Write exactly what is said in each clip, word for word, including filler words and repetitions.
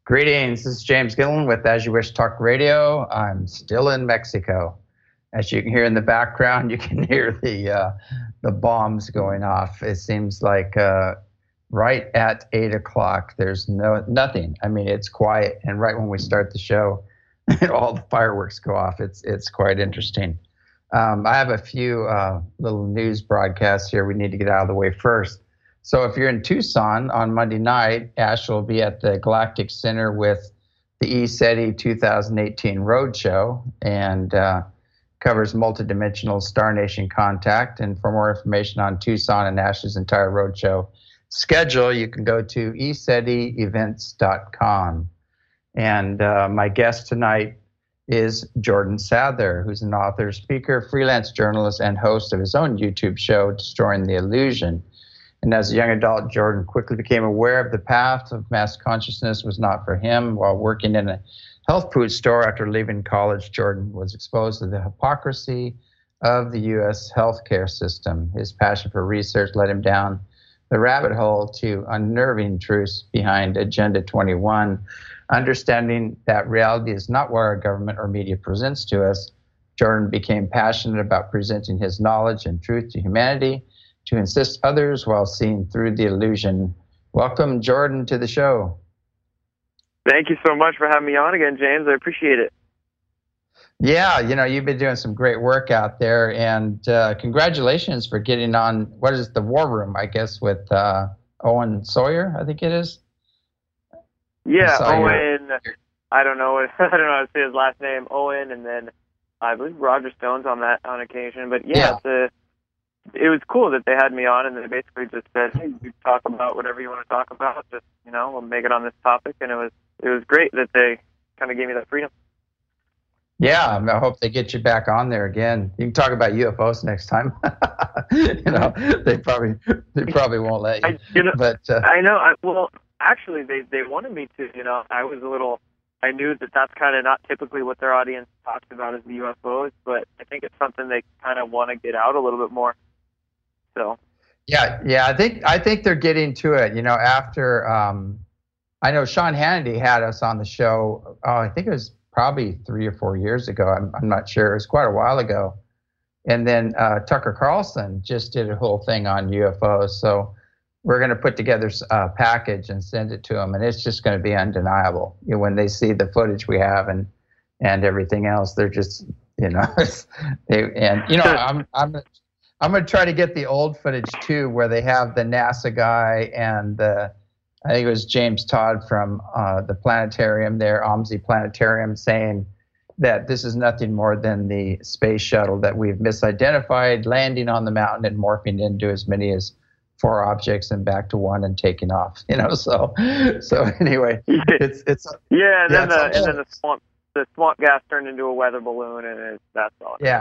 Greetings, this is James Gillen with As You Wish Talk Radio. I'm still in Mexico. As you can hear in the background, you can hear the uh, the bombs going off. It seems like uh, right at eight o'clock, there's no nothing. I mean, it's quiet, and right when we start the show, all the fireworks go off. It's it's quite interesting. Um, I have a few uh, little news broadcasts here we need to get out of the way first. So if you're in Tucson on Monday night, Ash will be at the Galactic Center with the ECETI two thousand eighteen Roadshow, and uh, covers multidimensional Star Nation contact. And for more information on Tucson and Ash's entire roadshow schedule, you can go to e ceti events dot com. And uh, my guest tonight is Jordan Sather, who's an author, speaker, freelance journalist, and host of his own YouTube show, Destroying the Illusion. And as a young adult, Jordan quickly became aware of the path of mass consciousness was not for him. While working in a health food store after leaving college, Jordan was exposed to the hypocrisy of the U S healthcare system. His passion for research led him down the rabbit hole to unnerving truths behind Agenda twenty-one. Understanding that reality is not what our government or media presents to us, Jordan became passionate about presenting his knowledge and truth to humanity, to insist others while seeing through the illusion. Welcome, Jordan, to the show. Thank you so much for having me on again, James. I appreciate it. Yeah, you know, you've been doing some great work out there, and uh, congratulations for getting on, what is it, the War Room, I guess, with uh, Owen Sawyer, I think it is? Yeah, Owen, your... I don't know, I don't know how to say his last name, Owen, and then I believe Roger Stone's on that on occasion. But yeah, yeah. It's a, it was cool that they had me on, and they basically just said, hey, you talk about whatever you want to talk about, just, you know, we'll make it on this topic, and it was it was great that they kind of gave me that freedom. Yeah, I hope they get you back on there again. You can talk about U F Os next time. you know, they probably they probably won't let you. I, you know, but uh, I know. I, well, actually, they they wanted me to. You know, I was a little. I knew that that's kind of not typically what their audience talks about as the U F Os, but I think it's something they kind of want to get out a little bit more. So. Yeah, yeah, I think I think they're getting to it. You know, after um, I know Sean Hannity had us on the show. Oh, I think it was probably three or four years ago. I'm I'm not sure. It was quite a while ago. And then uh, Tucker Carlson just did a whole thing on U F Os. So we're going to put together a package and send it to them, and it's just going to be undeniable. You know, when they see the footage we have and and everything else, they're just, you know, they, and you know, I'm I'm I'm going to try to get the old footage too, where they have the NASA guy and the, I think it was James Todd from uh, the planetarium there, OMSI Planetarium, saying that this is nothing more than the space shuttle that we've misidentified, landing on the mountain and morphing into as many as four objects and back to one and taking off. You know, so so anyway, it's it's yeah, and yeah, then the and then the swamp the swamp gas turned into a weather balloon, and it, that's all. Yeah,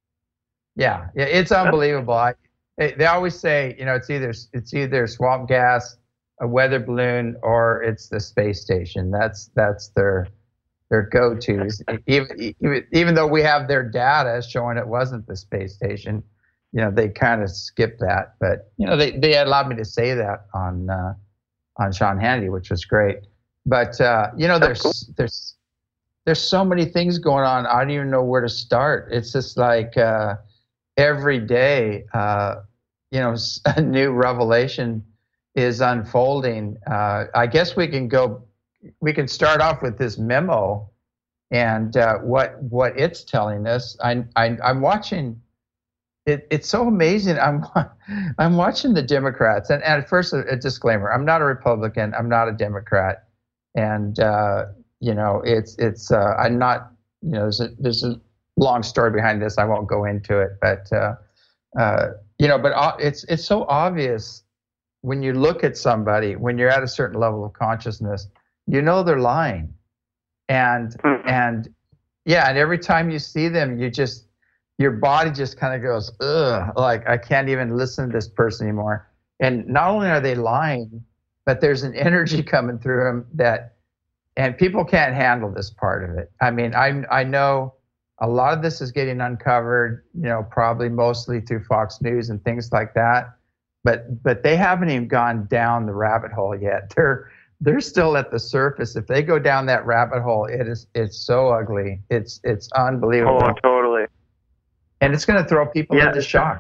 yeah, yeah, it's unbelievable. I, they, they always say, you know, it's either it's either swamp gas, a weather balloon, or it's the space station. That's that's their their go-tos. even, even even though we have their data showing it wasn't the space station, you know, they kind of skip that. But you know, they, they allowed me to say that on uh, on Sean Hannity, which was great. But uh, you know, there's cool. there's there's so many things going on. I don't even know where to start. It's just like uh, every day, uh, you know, a new revelation is unfolding. Uh, I guess we can go, we can start off with this memo and uh, what what it's telling us. I, I, I'm watching, it, it's so amazing. I'm I'm watching the Democrats, and, and at first a, a disclaimer, I'm not a Republican, I'm not a Democrat, and uh, you know, it's it's uh, I'm not, you know, there's a, there's a long story behind this. I won't go into it, but uh, uh, you know, but it's it's so obvious. When you look at somebody, when you're at a certain level of consciousness, you know they're lying. And, mm-hmm. and yeah, and every time you see them, you just, your body just kind of goes, ugh, like I can't even listen to this person anymore. And not only are they lying, but there's an energy coming through them that, and people can't handle this part of it. I mean, I I know a lot of this is getting uncovered, you know, probably mostly through Fox News and things like that. But but they haven't even gone down the rabbit hole yet. They're they're still at the surface. If they go down that rabbit hole, it is it's so ugly. It's it's unbelievable. Oh, totally. And it's going to throw people yeah, into shock.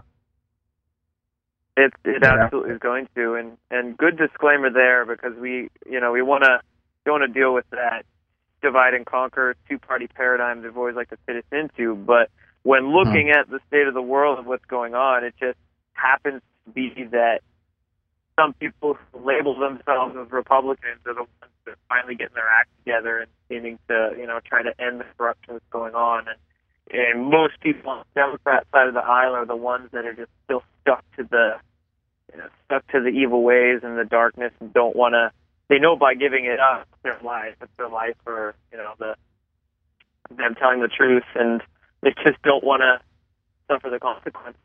It it you absolutely know? is going to, and and good disclaimer there, because we you know we want to don't want to deal with that divide and conquer two party paradigm they've always like to fit us into. But when looking mm-hmm. at the state of the world and what's going on, it just happens to be that some people who label themselves as Republicans are the ones that are finally getting their act together and seeming to you know try to end the corruption that's going on. And And most people on the Democrat side of the aisle are the ones that are just still stuck to the, you know, stuck to the evil ways and the darkness, and don't want to. They know by giving it up, it's their life, it's their life, or you know, the them telling the truth, and they just don't want to suffer the consequence.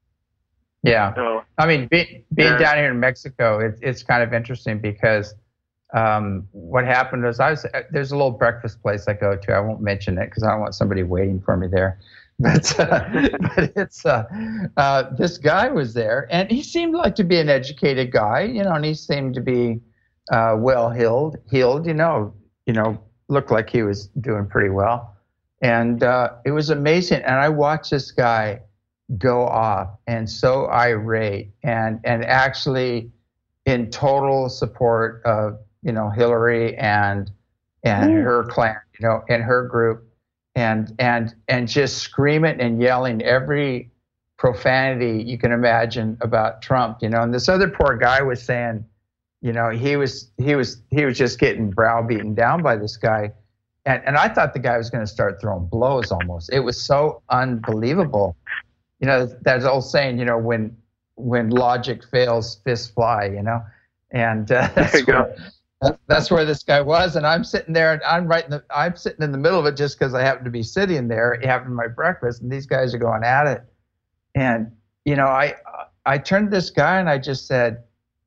Yeah, so, I mean, be, being yeah. down here in Mexico, it's it's kind of interesting because. Um, what happened was I was, there's a little breakfast place I go to. I won't mention it because I don't want somebody waiting for me there. But, uh, but it's uh, uh, this guy was there, and he seemed like to be an educated guy, you know, and he seemed to be uh, well heeled, healed, you know, you know, looked like he was doing pretty well, and uh, it was amazing. And I watched this guy go off and so irate, and and actually in total support of. You know, Hillary and and mm. her clan, you know, and her group, and and and just screaming and yelling every profanity you can imagine about Trump, you know. And this other poor guy was saying, you know, he was he was he was just getting browbeaten down by this guy, and and I thought the guy was going to start throwing blows almost. It was so unbelievable, you know. That old saying, you know, when when logic fails, fists fly, you know, and uh, there you go. That's where this guy was, and I'm sitting there, and I'm right in the, I'm sitting in the middle of it just because I happen to be sitting there having my breakfast, and these guys are going at it. And you know, I I turned to this guy and I just said,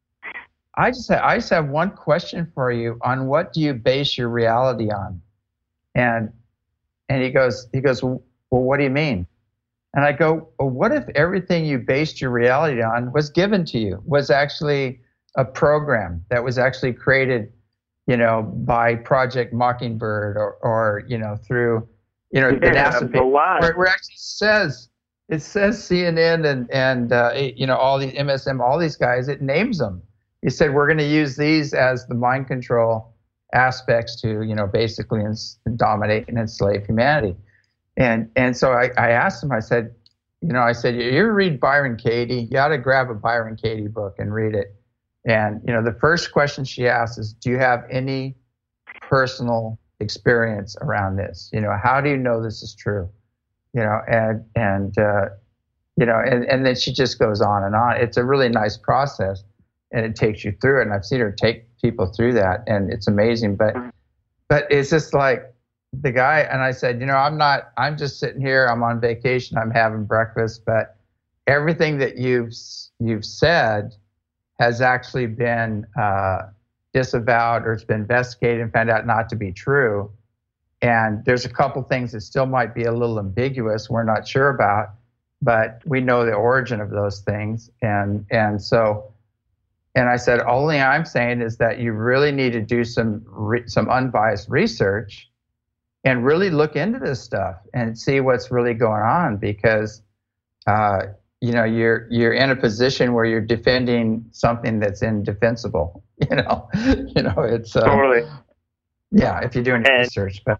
I just had, I just have one question for you. On what do you base your reality on? And and he goes he goes, well, what do you mean? And I go, well, what if everything you based your reality on was given to you, was actually a program that was actually created, you know, by Project Mockingbird or, or you know, through, you know, the yeah, NASA paper, where, where it actually says, it says C N N and, and uh, you know, all these M S M, all these guys, it names them. He said, we're going to use these as the mind control aspects to, you know, basically ins- dominate and enslave humanity. And and so I, I asked him, I said, you know, I said, you ever read Byron Katie? You ought to grab a Byron Katie book and read it. And, you know, the first question she asks is, do you have any personal experience around this? You know, how do you know this is true? You know, and, and uh, you know, and, and then she just goes on and on. It's a really nice process, and it takes you through it. And I've seen her take people through that, and it's amazing. But, but it's just like the guy, and I said, you know, I'm not, I'm just sitting here, I'm on vacation, I'm having breakfast, but everything that you've, you've said has actually been uh, disavowed, or it's been investigated and found out not to be true. And there's a couple things that still might be a little ambiguous, we're not sure about, but we know the origin of those things. And and so, and I said, only I'm saying is that you really need to do some re- some unbiased research and really look into this stuff and see what's really going on, because uh, you know, you're you're in a position where you're defending something that's indefensible. You know, you know, it's uh, totally. Yeah, if you're doing and, research, but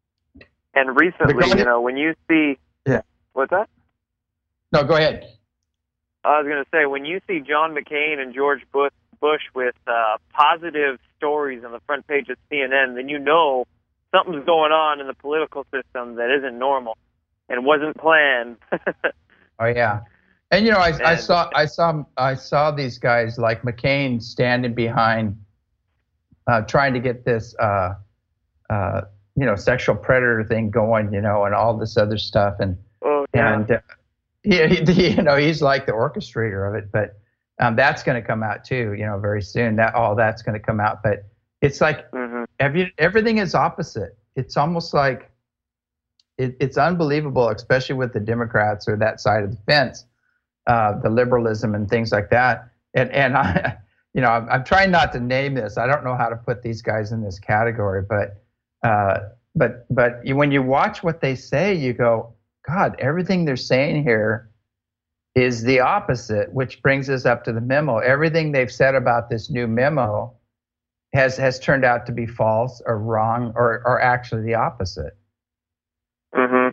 and recently, you know, when you see, yeah, what's that? No, go ahead. I was going to say, when you see John McCain and George Bush, Bush with uh, positive stories on the front page of C N N, then you know something's going on in the political system that isn't normal and wasn't planned. Oh yeah. And, you know, I, I saw I saw I saw these guys like McCain standing behind, uh, trying to get this, uh, uh, you know, sexual predator thing going, you know, and all this other stuff, and oh, yeah. and uh, he, he, you know, he's like the orchestrator of it. But um, that's going to come out too, you know, very soon. That all that's going to come out. But it's like mm-hmm. every, everything is opposite. It's almost like it, it's unbelievable, especially with the Democrats or that side of the fence. Uh, the liberalism and things like that, and and I, you know, I'm, I'm trying not to name this. I don't know how to put these guys in this category, but, uh, but, but you, when you watch what they say, you go, God, everything they're saying here is the opposite, which brings us up to the memo. Everything they've said about this new memo has has turned out to be false or wrong or, or actually the opposite. Mm-hmm.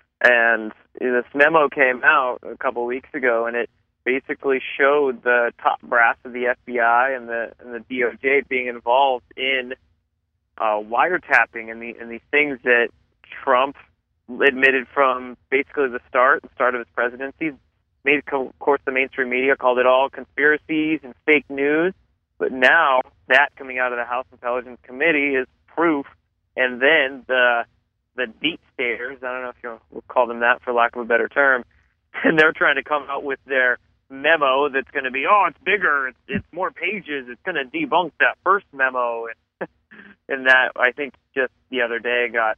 And this memo came out a couple of weeks ago, and it basically showed the top brass of the F B I and the and the D O J being involved in uh, wiretapping and the and the things that Trump admitted from basically the start, the start of his presidency. Made, of course, the mainstream media called it all conspiracies and fake news. But now that coming out of the House Intelligence Committee is proof. And then the the deep staters, I don't know if you'll call them that for lack of a better term, and they're trying to come out with their memo that's going to be, oh, it's bigger, it's, it's more pages, it's going to debunk that first memo. And, and that, I think, just the other day got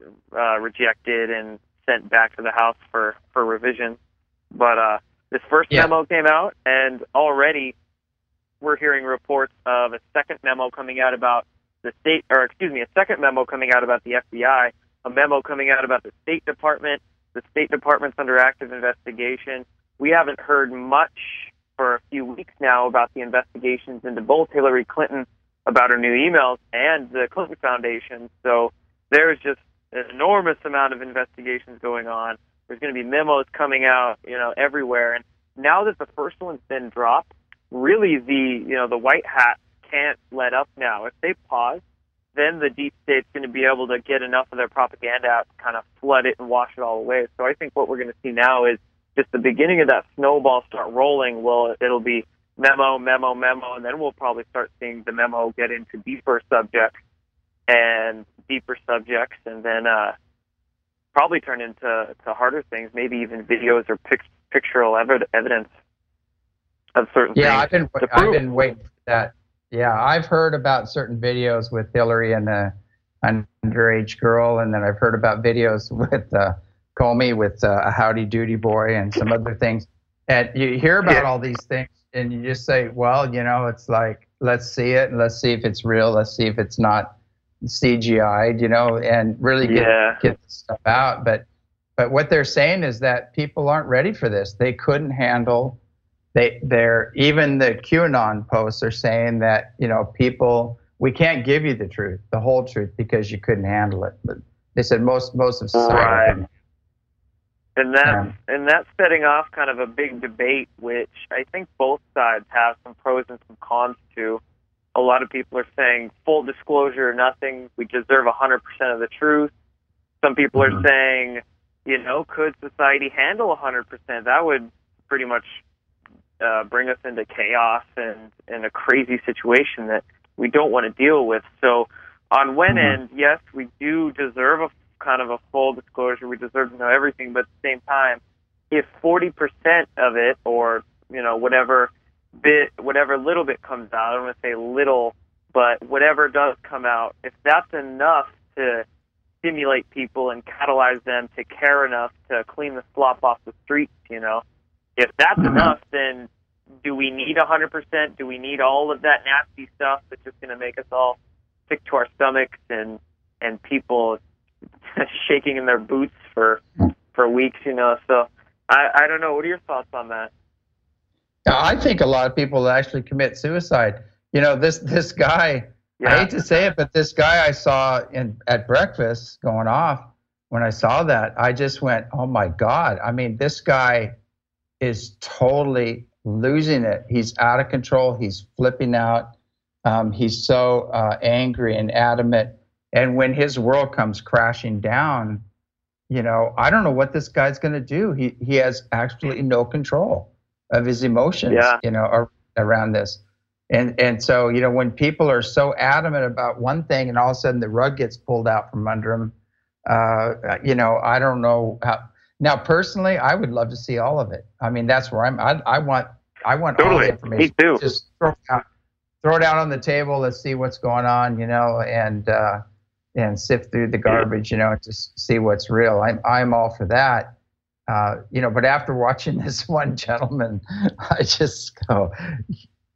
uh, rejected and sent back to the House for, for revision. But uh, this first yeah. memo came out, and already we're hearing reports of a second memo coming out about the state, or excuse me, a second memo coming out about the F B I, a memo coming out about the State Department. The State Department's under active investigation. We haven't heard much for a few weeks now about the investigations into both Hillary Clinton about her new emails and the Clinton Foundation. So there's just an enormous amount of investigations going on. There's going to be memos coming out, you know, everywhere. And now that the first one's been dropped, really the, you know, the white hat can't let up now. If they pause, then the deep state's going to be able to get enough of their propaganda out to kind of flood it and wash it all away. So I think what we're going to see now is just the beginning of that snowball start rolling. Well, it'll be memo, memo, memo, and then we'll probably start seeing the memo get into deeper subjects and deeper subjects, and then uh, probably turn into to harder things, maybe even videos or pic- pictorial ev- evidence of certain yeah, things. Yeah, I've been I've been waiting for that. Yeah, I've heard about certain videos with Hillary and the underage girl, and then I've heard about videos with uh, Comey with uh, a howdy doody boy and some other things. And you hear about yeah. all these things, and you just say, well, you know, it's like, let's see it, and let's see if it's real, let's see if it's not C G I'd, you know, and really get yeah. get the stuff out. But but what they're saying is that people aren't ready for this. They couldn't handle. They they're even the QAnon posts are saying that, you know, people, we can't give you the truth, the whole truth, because you couldn't handle it. But they said most most of society. Right. Couldn't. And that's yeah. and that's setting off kind of a big debate, which I think both sides have some pros and some cons to. A lot of people are saying full disclosure or nothing. We deserve one hundred percent of the truth. Some people mm-hmm. are saying, you know, could society handle one hundred percent? That would pretty much uh, bring us into chaos and, and a crazy situation that we don't want to deal with. So on one mm-hmm. end, yes, we do deserve a kind of a full disclosure. We deserve to know everything. But at the same time, if forty percent of it, or, you know, whatever bit, whatever little bit comes out, I don't want to say little, but whatever does come out, if that's enough to stimulate people and catalyze them to care enough to clean the slop off the streets, you know, if that's mm-hmm. enough, then do we need one hundred percent? Do we need all of that nasty stuff that's just going to make us all sick to our stomachs and, and people shaking in their boots for, for weeks, you know? So I, I don't know. What are your thoughts on that? I think a lot of people actually commit suicide. You know, this this guy, yeah. I hate to say it, but this guy I saw in at breakfast going off, when I saw that, I just went, oh my God. I mean, this guy is totally losing it. He's out of control. He's flipping out. Um, he's so uh, angry and adamant. And when his world comes crashing down, you know, I don't know what this guy's going to do. He he has absolutely no control of his emotions, yeah. you know, ar- around this. And and so, you know, when people are so adamant about one thing and all of a sudden the rug gets pulled out from under them, uh, you know, I don't know how. Now, personally, I would love to see all of it. I mean, that's where I'm, I, I want, I want totally. all the information. Me too. Just throw it, out, throw it out on the table. Let's see what's going on, you know, and, uh, and sift through the garbage, you know, and just see what's real. I'm, I'm all for that. Uh, you know, but after watching this one gentleman, I just go,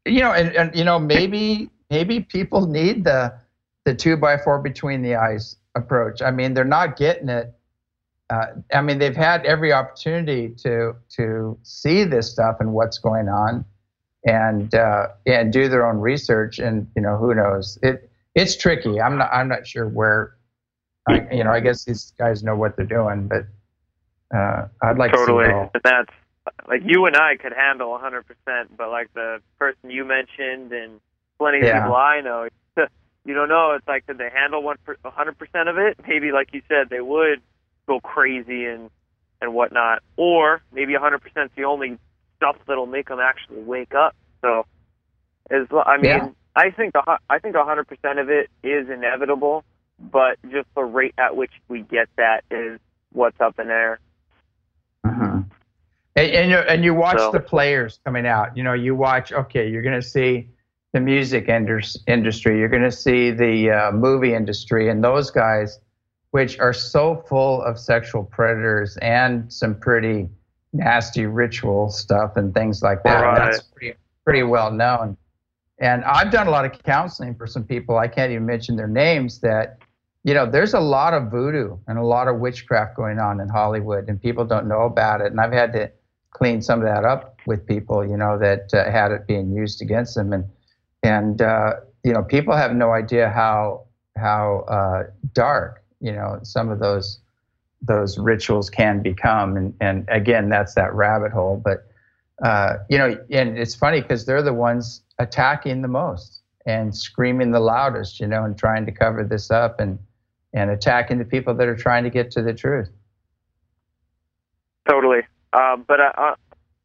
you know, and, and you know, maybe maybe people need the the two by four between the eyes approach. I mean, they're not getting it. Uh, I mean, they've had every opportunity to to see this stuff and what's going on, and uh, and do their own research. And you know, who knows? It it's tricky. I'm not I'm not sure where. I, you know, I guess these guys know what they're doing, but uh, I'd like totally. to see it all. And that's like you and I could handle one hundred percent, but like the person you mentioned and plenty of Yeah. people I know, you don't know. It's like, could they handle one hundred percent of it? Maybe, like you said, they would go crazy and and whatnot, or maybe one hundred percent is the only stuff that'll make them actually wake up. So, as I mean, Yeah. I think a, I think one hundred percent of it is inevitable, but just the rate at which we get that is what's up in there. Mm-hmm. And, and you and you watch So. the players coming out. You know, you watch. Okay, you're going to see the music indus- industry. You're going to see the uh, movie industry, and those guys, which are so full of sexual predators and some pretty nasty ritual stuff and things like that. Right. That's pretty pretty well known. And I've done a lot of counseling for some people. I can't even mention their names. That, you know, there's a lot of voodoo and a lot of witchcraft going on in Hollywood, and people don't know about it. And I've had to clean some of that up with people, you know, that uh, had it being used against them. And, and uh, you know, people have no idea how how uh, dark, you know, some of those those rituals can become. And, and again, that's that rabbit hole. But, uh, you know, and it's funny because they're the ones attacking the most and screaming the loudest, you know, and trying to cover this up and, and attacking the people that are trying to get to the truth. Totally. Uh, but, uh, uh,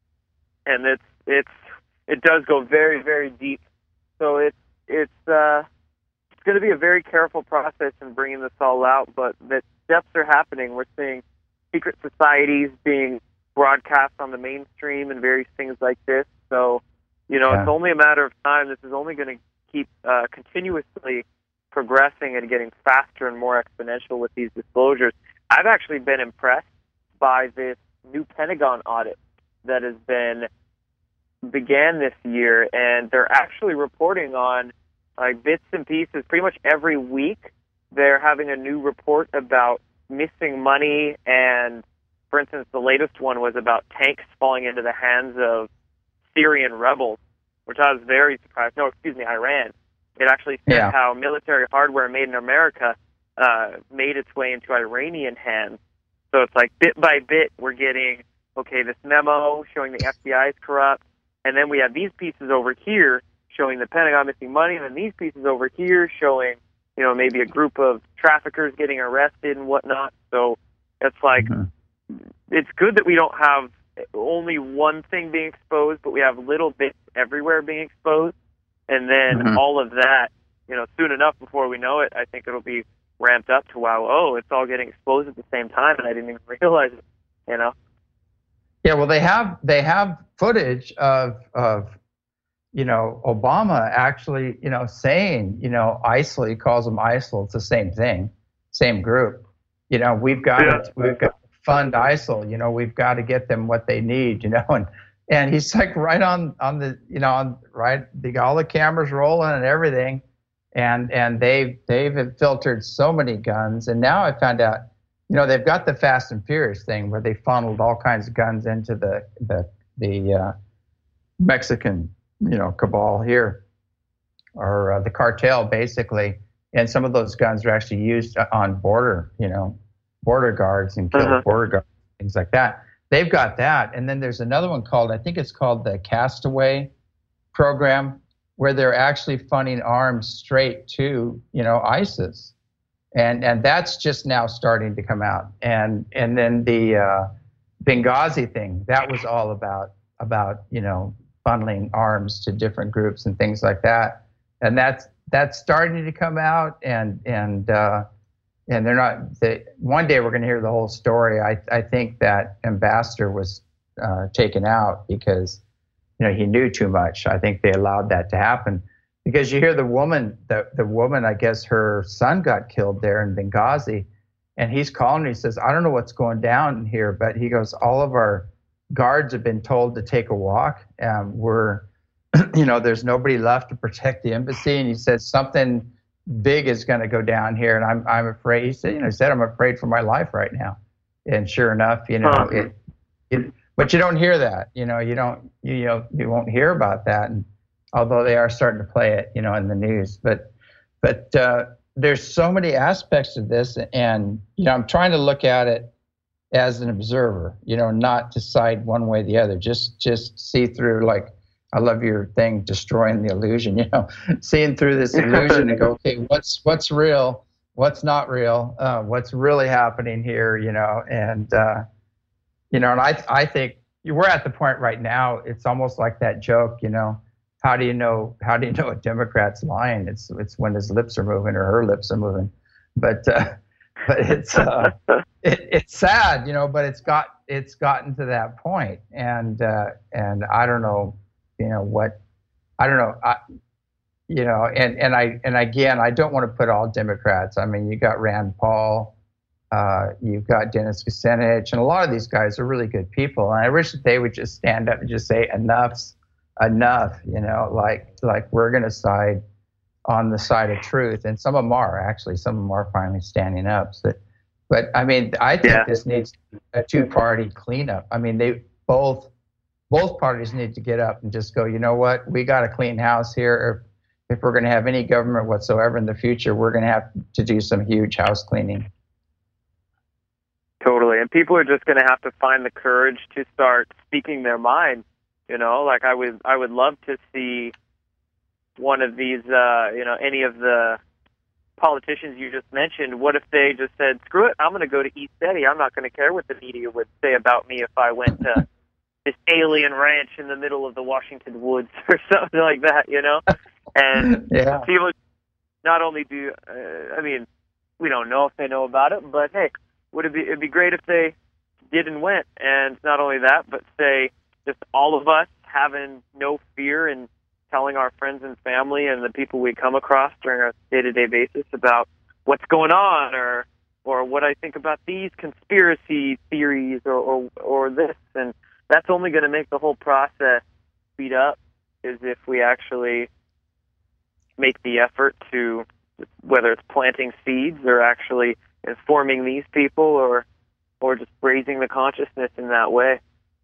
and it's, it's, it does go very, very deep. So it's, it's, uh, it's going to be a very careful process in bringing this all out, but the steps are happening. We're seeing secret societies being broadcast on the mainstream and various things like this. So, you know, Yeah. it's only a matter of time. This is only going to keep uh, continuously progressing and getting faster and more exponential with these disclosures. I've actually been impressed by this new Pentagon audit that has been began this year, and they're actually reporting on like bits and pieces pretty much every week. They're having a new report about missing money, and for instance, the latest one was about tanks falling into the hands of Syrian rebels, which I was very surprised. No, excuse me, Iran. It actually said Yeah. how military hardware made in America uh, made its way into Iranian hands. So it's like bit by bit, we're getting, okay, this memo showing the F B I is corrupt, and then we have these pieces over here showing the Pentagon missing money, and then these pieces over here showing, you know, maybe a group of traffickers getting arrested and whatnot. So it's like, Mm-hmm. it's good that we don't have only one thing being exposed, but we have little bits everywhere being exposed. And then Mhm. all of that, you know, soon enough before we know it, I think it'll be ramped up to, wow, oh, it's all getting exposed at the same time, and I didn't even realize it, you know? Yeah, well, they have they have footage of of you know Obama actually you know saying you know ISIL. He calls them ISIL. It's the same thing, same group. You know, we've got Yeah. to, we've got to fund ISIL. You know, we've got to get them what they need. You know, and and he's like right on on the you know on right the all the cameras rolling and everything, and and they've they've filtered so many guns, and now I found out. You know, they've got the Fast and Furious thing where they funneled all kinds of guns into the the, the uh, Mexican, you know, cabal here, or uh, the cartel, basically. And some of those guns are actually used on border, you know, border guards and kill Uh-huh. border guards, things like that. They've got that. And then there's another one called, I think it's called the Castaway program, where they're actually funding arms straight to, you know, ISIS. And and that's just now starting to come out. And and then the uh, Benghazi thing, that was all about about you know funneling arms to different groups and things like that. And that's that's starting to come out. And and uh, and they're not. They, one day we're going to hear the whole story. I I think that ambassador was uh, taken out because you know he knew too much. I think they allowed that to happen. Because you hear the woman, the, the woman, I guess her son got killed there in Benghazi, and he's calling and he says, I don't know what's going down here, but he goes, all of our guards have been told to take a walk. Um, we're, you know, there's nobody left to protect the embassy. And he said something big is going to go down here, and I'm I'm afraid. He said, you know, he said I'm afraid for my life right now. And sure enough, you know, huh. it, it. But you don't hear that. You know, you don't. You, you know, you won't hear about that. And although they are starting to play it, you know, in the news, but but uh, there's so many aspects of this, and you know, I'm trying to look at it as an observer. You know, not decide one way or the other. Just just see through, like. I love your thing, destroying the illusion, you know, seeing through this illusion and go, okay, what's what's real, what's not real, uh, what's really happening here, you know, and, uh, you know, and I I think we're at the point right now, it's almost like that joke, you know, how do you know, how do you know a Democrat's lying? It's it's when his lips are moving or her lips are moving. But, uh, but it's, uh, it, it's sad, you know, but it's got, it's gotten to that point. And, uh, and I don't know, you know what, I don't know, I, you know, and, and I, and again, I don't want to put all Democrats. I mean, you got Rand Paul, uh, you've got Dennis Kucinich, and a lot of these guys are really good people. And I wish that they would just stand up and just say enough's enough, you know, like, like we're going to side on the side of truth. And some of them are actually, some of them are finally standing up. So, but I mean, I think yeah. this needs a two-party cleanup. I mean, they both, Both parties need to get up and just go, you know what, we got a clean house here. If, if we're going to have any government whatsoever in the future, we're going to have to do some huge house cleaning. Totally. And people are just going to have to find the courage to start speaking their mind. You know, like I would, I would love to see one of these, uh, you know, any of the politicians you just mentioned. What if they just said, screw it, I'm going to go to East City. I'm not going to care what the media would say about me if I went to this alien ranch in the middle of the Washington woods or something like that, you know? And yeah. people not only do, uh, I mean, we don't know if they know about it, but hey, would it be, it'd be great if they did and went. And not only that, but say just all of us having no fear and telling our friends and family and the people we come across during our day-to-day basis about what's going on, or, or what I think about these conspiracy theories, or, or, or this. And that's only going to make the whole process speed up, is if we actually make the effort to, whether it's planting seeds or actually informing these people, or or just raising the consciousness in that way.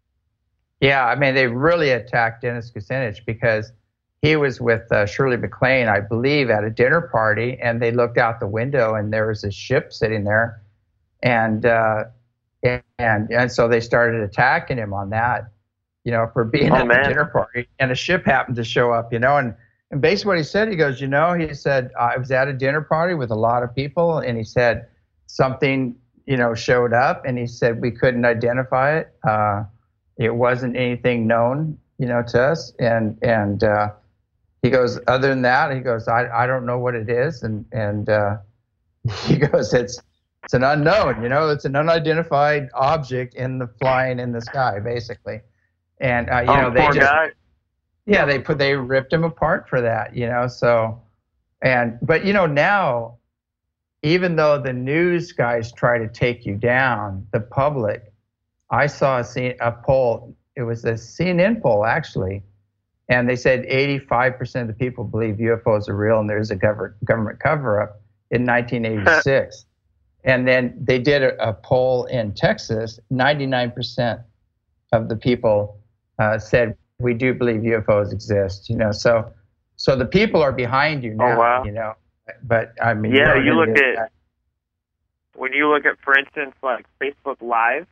Yeah, I mean, they really attacked Dennis Kucinich because he was with uh, Shirley MacLaine, I believe, at a dinner party, and they looked out the window and there was a ship sitting there. And, uh, And and so they started attacking him on that, you know, for being oh, at man. the dinner party. And a ship happened to show up, you know. And, and basically what he said, he goes, you know, he said, I was at a dinner party with a lot of people. And he said something, you know, showed up. And he said we couldn't identify it. Uh, it wasn't anything known, you know, to us. And and uh, he goes, other than that, he goes, I, I don't know what it is. And, and uh, he goes, it's, It's an unknown, you know, it's an unidentified object in the flying in the sky, basically. And, uh, you oh, know, they poor just, guy. yeah, they put, they ripped him apart for that, you know, so, and, but, you know, now, even though the news guys try to take you down, the public, I saw a, C, a poll, it was a C N N poll, actually, and they said eighty-five percent of the people believe U F Os are real and there's a government government cover-up in nineteen eighty-six. And then they did a, a poll in Texas. ninety-nine percent of the people uh, said, we do believe U F Os exist, you know, so so the people are behind you now, oh, wow. you know, but I mean, yeah, you, know, you look at, at, when you look at, for instance, like Facebook Live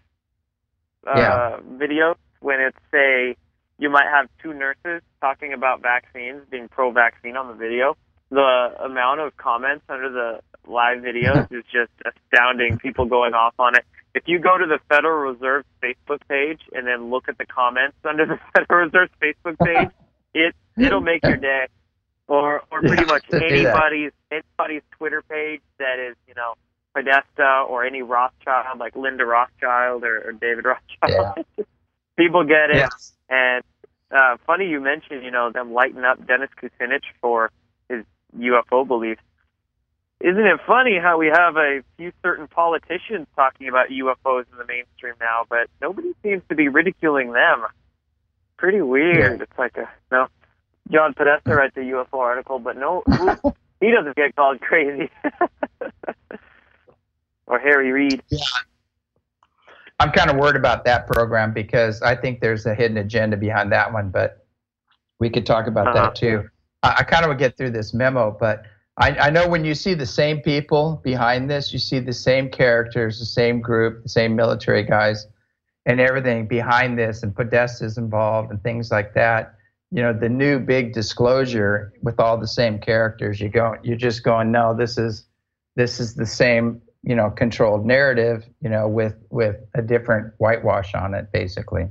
uh, yeah. videos, when it's, say, you might have two nurses talking about vaccines, being pro-vaccine on the video, the amount of comments under the live videos is just astounding. People going off on it. If you go to the Federal Reserve Facebook page and then look at the comments under the Federal Reserve Facebook page, it it'll make your day. Or or pretty yeah, much anybody's anybody's Twitter page that is, you know, Podesta or any Rothschild, like Linda Rothschild or, or David Rothschild. Yeah. People get it. Yes. And uh, funny you mentioned, you know, them lighting up Dennis Kucinich for his U F O beliefs. Isn't it funny how we have a few certain politicians talking about U F Os in the mainstream now, but nobody seems to be ridiculing them? Pretty weird. Yeah. It's like a, no, John Podesta writes a U F O article, but no, who, he doesn't get called crazy. Or Harry Reid. Yeah. I'm kind of worried about that program because I think there's a hidden agenda behind that one, but we could talk about uh-huh. that too. I, I kind of would get through this memo, but I, I know when you see the same people behind this, you see the same characters, the same group, the same military guys and everything behind this, and Podesta's involved and things like that. You know, the new big disclosure with all the same characters, you go, you're just going, no, this is this is the same, you know, controlled narrative, you know, with with a different whitewash on it, basically.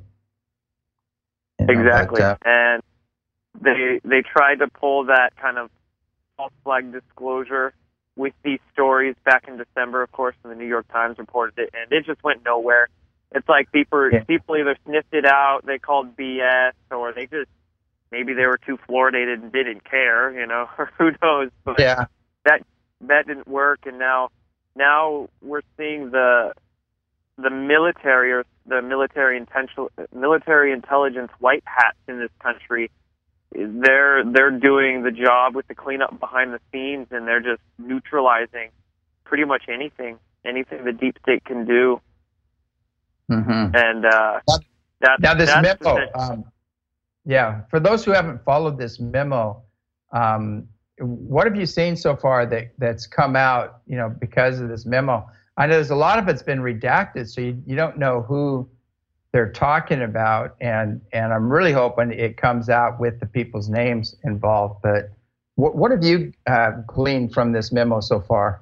You know, exactly, but, uh, and they they tried to pull that kind of false flag disclosure with these stories back in December, of course, and the New York Times reported it, and it just went nowhere. It's like people yeah. people either sniffed it out, they called B S, or they just maybe they were too fluoridated and didn't care, you know, or who knows. But yeah. that that didn't work, and now now we're seeing the the military or the military intention, military intelligence white hats in this country. They're they're doing the job with the cleanup behind the scenes, and they're just neutralizing pretty much anything, anything the deep state can do. Mm-hmm. And uh, that, now this that's memo, um, yeah, for those who haven't followed this memo, um, what have you seen so far that that's come out, you know, because of this memo? I know there's a lot of it's been redacted, so you, you don't know who they're talking about, and and I'm really hoping it comes out with the people's names involved. But what what have you uh, gleaned from this memo so far?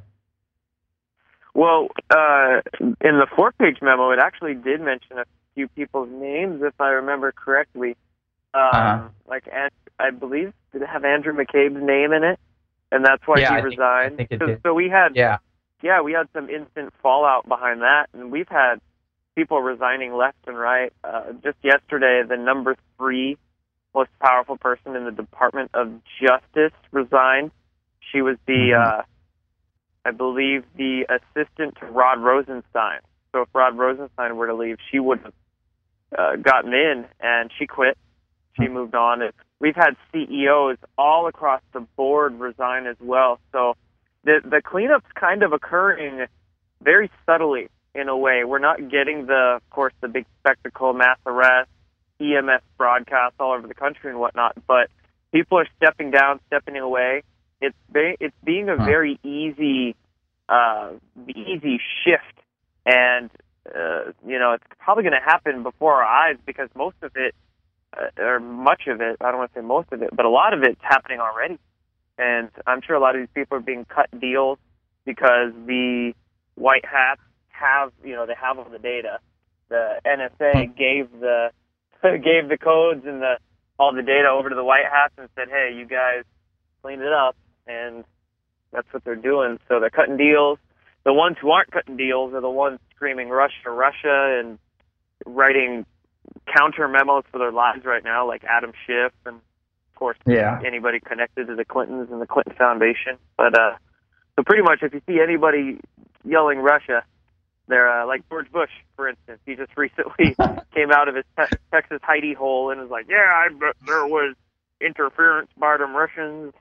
Well, uh, in the four-page memo, it actually did mention a few people's names, if I remember correctly. Um, uh-huh. Like, I believe, did it have Andrew McCabe's name in it? And that's why yeah, he I resigned. Think, I think it so, did. so we had, yeah. yeah, we had some instant fallout behind that, and we've had people resigning left and right. Uh, just yesterday, the number three most powerful person in the Department of Justice resigned. She was the... Mm-hmm. Uh, I believe, the assistant to Rod Rosenstein. So if Rod Rosenstein were to leave, she would have uh, gotten in, and she quit. She moved on. And we've had C E Os all across the board resign as well. So the the cleanup's kind of occurring very subtly in a way. We're not getting the, of course, the big spectacle, mass arrests, E M S broadcasts all over the country and whatnot, but people are stepping down, stepping away. It's be, it's being a very easy, uh, easy shift, and uh, you know it's probably going to happen before our eyes because most of it, uh, or much of it, I don't want to say most of it, but a lot of it's happening already, and I'm sure a lot of these people are being cut deals because the white hats have, you know, they have all the data. The N S A gave the gave the codes and the all the data over to the white hats and said, hey, you guys clean it up. And that's what they're doing. So they're cutting deals. The ones who aren't cutting deals are the ones screaming Russia, Russia, and writing counter memos for their lives right now, like Adam Schiff and, of course, yeah. anybody connected to the Clintons and the Clinton Foundation. But uh, so pretty much if you see anybody yelling Russia, they're uh, like George Bush, for instance. He just recently came out of his te- Texas hidey hole and was like, yeah, I bet there was interference by them Russians.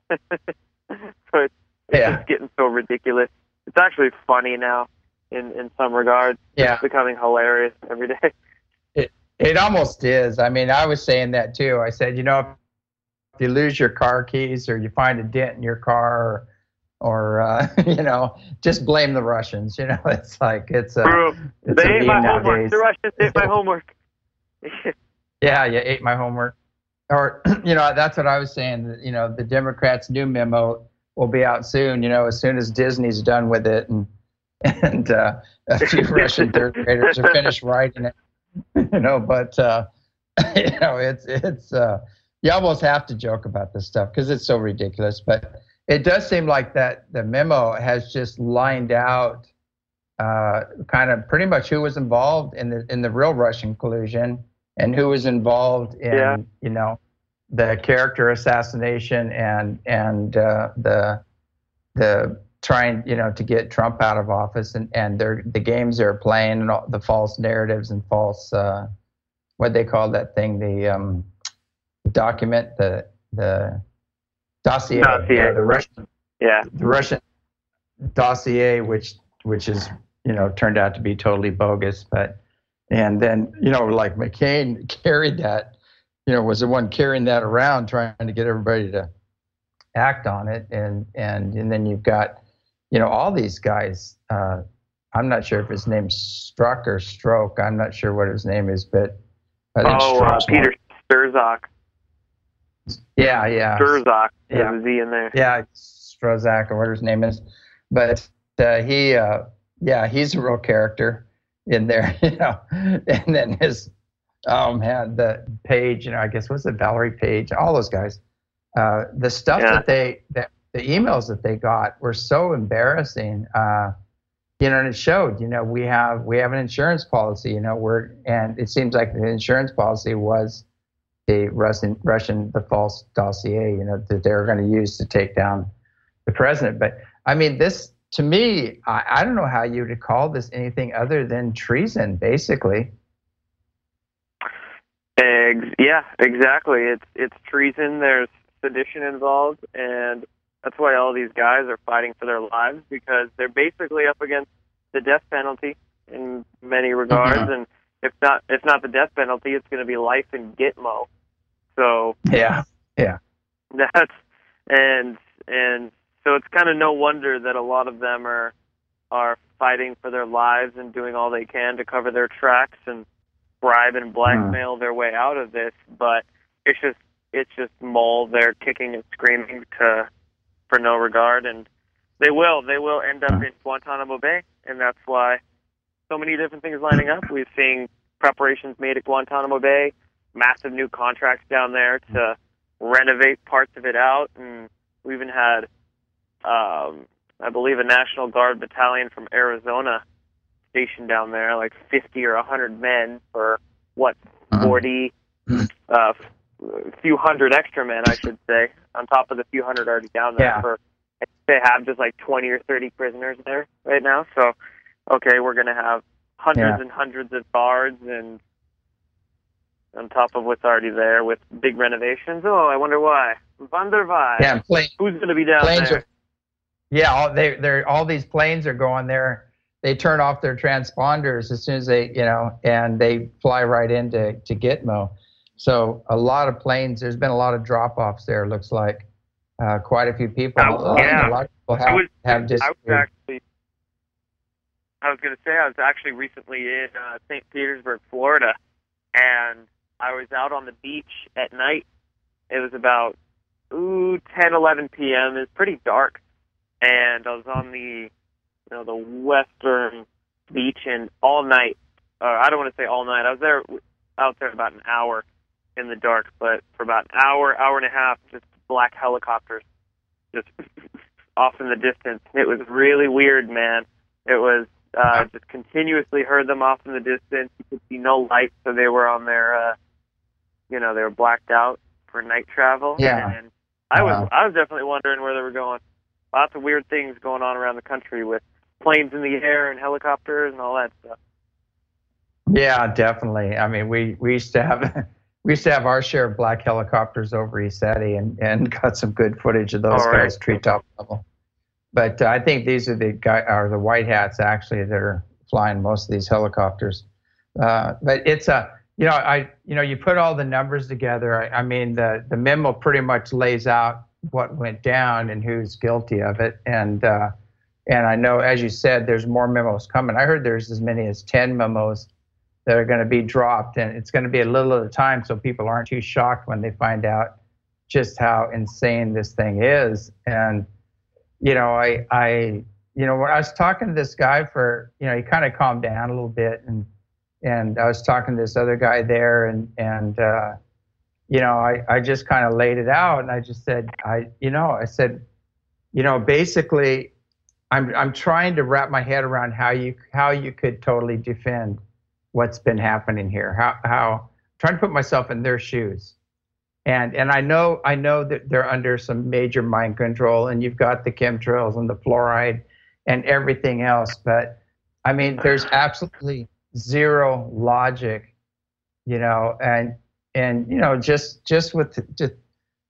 So it's, it's yeah. just getting so ridiculous. It's actually funny now in, in some regards. Yeah. It's becoming hilarious every day. It it almost is. I mean, I was saying that too. I said, you know, if you lose your car keys or you find a dent in your car or, or uh, you know, just blame the Russians. You know, it's like, it's a, it's they a ate my nowadays. homework. The Russians ate my homework. Yeah, you ate my homework. Or, you know, that's what I was saying. You know, the Democrats' new memo will be out soon, you know, as soon as Disney's done with it and and uh, a few Russian third graders are finished writing it, you know, but, uh, you know, it's, it's uh, you almost have to joke about this stuff because it's so ridiculous. But it does seem like that the memo has just lined out uh, kind of pretty much who was involved in the in the real Russian collusion and who was involved in, yeah. you know, the character assassination and and uh, the the trying, you know, to get Trump out of office and and they're, the games they're playing and all the false narratives and false uh, what they call that thing, the um, document, the the dossier, dossier. Uh, the Russian, yeah, the Russian dossier, which which is you know turned out to be totally bogus. But and then you know like McCain carried that, you know, was the one carrying that around, trying to get everybody to act on it, and and and then you've got, you know, all these guys. Uh, I'm not sure if his name's Struck or Stroke. I'm not sure what his name is, but I think oh, uh, Peter Strzok. Yeah, yeah, Strzok. There's yeah. a Z in there. Yeah, Strzok or whatever his name is, but uh, he, uh, yeah, he's a real character in there, you know. And then his, oh man, the Page, you know, I guess what's it, Valerie Page, all those guys. Uh, the stuff yeah. that they, that, the emails that they got were so embarrassing. Uh, you know, and it showed. You know, we have we have an insurance policy. You know, we're and it seems like the insurance policy was the Russian Russian the false dossier. You know, that they were going to use to take down the president. But I mean, this to me, I, I don't know how you would call this anything other than treason, basically. Ex- yeah, exactly. It's it's treason. There's sedition involved, and that's why all these guys are fighting for their lives, because they're basically up against the death penalty in many regards. Mm-hmm. And if not, if not the death penalty, it's going to be life in Gitmo. So yeah, yeah, that's and and so it's kind of no wonder that a lot of them are are fighting for their lives and doing all they can to cover their tracks and bribe and blackmail mm-hmm. their way out of this. But it's just it's just Mole. They're kicking and screaming to. For no regard, and they will. They will end up in Guantanamo Bay, and that's why so many different things lining up. We've seen preparations made at Guantanamo Bay, massive new contracts down there to renovate parts of it out, and we even had, um, I believe, a National Guard battalion from Arizona stationed down there, like fifty or one hundred men for, what, forty, uh, a few hundred extra men, I should say, on top of the few hundred already down there. Yeah. For they have just like twenty or thirty prisoners there right now. So, okay, we're going to have hundreds yeah. and hundreds of guards, and on top of what's already there with big renovations. Oh, I wonder why. Wonder why. Yeah, plane, who's going to be down there? Are, yeah, all they they're all these planes are going there. They turn off their transponders as soon as they, you know, and they fly right into to Gitmo. So a lot of planes, there's been a lot of drop-offs there, it looks like. Uh, quite a few people. Oh, yeah. A lot of people have, I was, have disappeared. I was actually, I was going to say, I was actually recently in uh, Saint Petersburg, Florida, and I was out on the beach at night. It was about, ooh, ten, eleven p.m. It was pretty dark, and I was on the, you know, the western beach, and all night, uh, I don't want to say all night, I was there, out there about an hour in the dark, but for about an hour, hour and a half, just black helicopters just off in the distance. It was really weird, man. It was uh, just continuously heard them off in the distance. You could see no light, so they were on their, uh, you know, they were blacked out for night travel. Yeah. And I was, uh-huh. I was definitely wondering where they were going. Lots of weird things going on around the country with planes in the air and helicopters and all that stuff. Yeah, definitely. I mean, we, we used to have we used to have our share of black helicopters over ECETI and, and got some good footage of those all guys right. treetop level. But uh, I think these are the guy are the white hats actually that are flying most of these helicopters. Uh, but it's a you know I you know you put all the numbers together. I, I mean the the memo pretty much lays out what went down and who's guilty of it. And uh, and I know, as you said, there's more memos coming. I heard there's as many as ten memos that are going to be dropped, and it's going to be a little at a time so people aren't too shocked when they find out just how insane this thing is. And, you know, I, I, you know, when I was talking to this guy for, you know, he kind of calmed down a little bit, and, and I was talking to this other guy there, and, and, uh, you know, I, I just kind of laid it out, and I just said, I, you know, I said, you know, basically, I'm, I'm trying to wrap my head around how you, how you could totally defend what's been happening here, how, how trying to put myself in their shoes. And, and I know, I know that they're under some major mind control, and you've got the chemtrails and the fluoride and everything else. But I mean, there's absolutely zero logic, you know, and, and, you know, just, just with, just,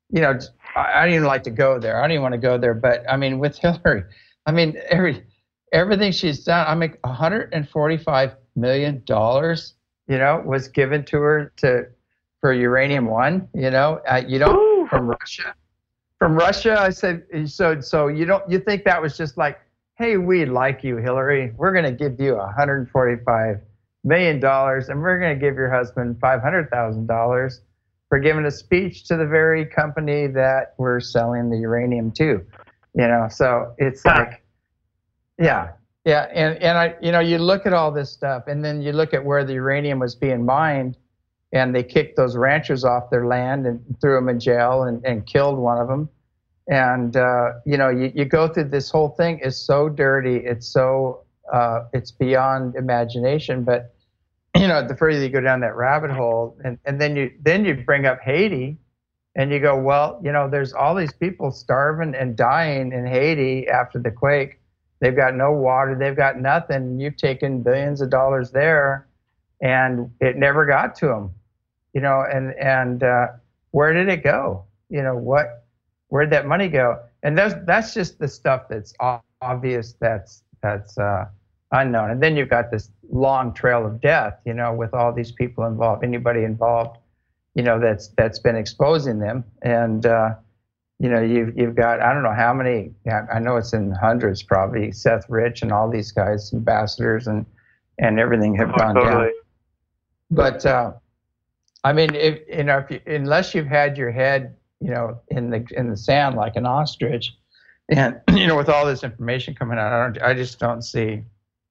you know, I, I don't even like to go there. I don't even want to go there. But I mean, with Hillary, I mean, every everything she's done, I mean, one hundred forty-five million dollars, you know, was given to her to for Uranium One. You know, uh, you don't Ooh. from Russia. From Russia, I said, so so you don't you think that was just like, hey, we like you, Hillary. We're going to give you one hundred forty-five million dollars, and we're going to give your husband five hundred thousand dollars for giving a speech to the very company that we're selling the uranium to. You know, so it's like, yeah, yeah, and and I, you know, you look at all this stuff, and then you look at where the uranium was being mined, and they kicked those ranchers off their land and threw them in jail and, and killed one of them. And, uh, you know, you, you go through this whole thing. It's so dirty. It's so, uh, it's beyond imagination. But, you know, the further you go down that rabbit hole, and, and then you then you bring up Haiti, and you go, well, you know, there's all these people starving and dying in Haiti after the quake. They've got no water. They've got nothing. You've taken billions of dollars there, and it never got to them. You know, and and uh, where did it go? You know, what, where'd that money go? And that's that's just the stuff that's obvious, that's that's uh, unknown. And then you've got this long trail of death, you know, with all these people involved, anybody involved, you know, that's that's been exposing them. And uh, you know, you've you've got, I don't know how many, I know it's in hundreds probably. Seth Rich and all these guys, ambassadors and and everything have oh, gone totally. down. But uh, I mean, if, you know, if you, unless you've had your head, you know, in the in the sand like an ostrich, and you know, with all this information coming out, I don't, I just don't see